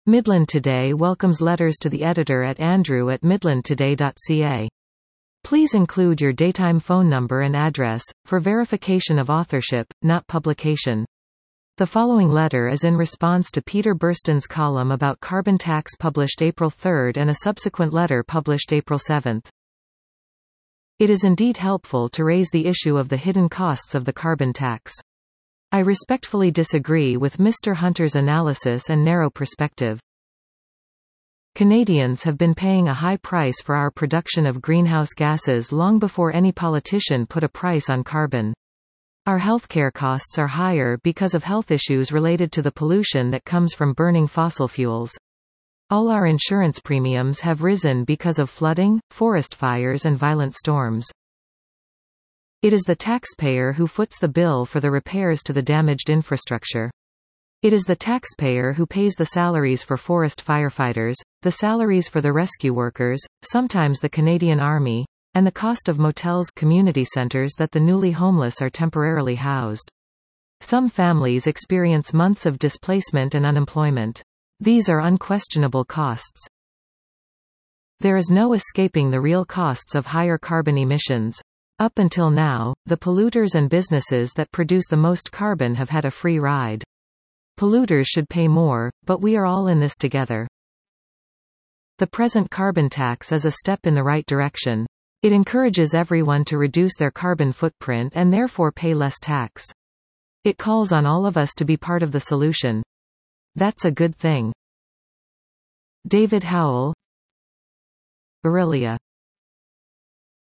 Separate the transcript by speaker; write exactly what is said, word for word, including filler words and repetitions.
Speaker 1: Midland Today welcomes letters to the editor at andrew at midland today dot c a. Please include your daytime phone number and address, for verification of authorship, not publication. The following letter is in response to Peter Burston's column about carbon tax published April third and a subsequent letter published April seventh. It is indeed helpful to raise the issue of the hidden costs of the carbon tax. I respectfully disagree with Mister Hunter's analysis and narrow perspective. Canadians have been paying a high price for our production of greenhouse gases long before any politician put a price on carbon. Our healthcare costs are higher because of health issues related to the pollution that comes from burning fossil fuels. All our insurance premiums have risen because of flooding, forest fires and violent storms. It is the taxpayer who foots the bill for the repairs to the damaged infrastructure. It is the taxpayer who pays the salaries for forest firefighters, the salaries for the rescue workers, sometimes the Canadian Army, and the cost of motels, community centers that the newly homeless are temporarily housed. Some families experience months of displacement and unemployment. These are unquestionable costs. There is no escaping the real costs of higher carbon emissions. Up until now, the polluters and businesses that produce the most carbon have had a free ride. Polluters should pay more, but we are all in this together. The present carbon tax is a step in the right direction. It encourages everyone to reduce their carbon footprint and therefore pay less tax. It calls on all of us to be part of the solution. That's a good thing. David Howell, Aurelia.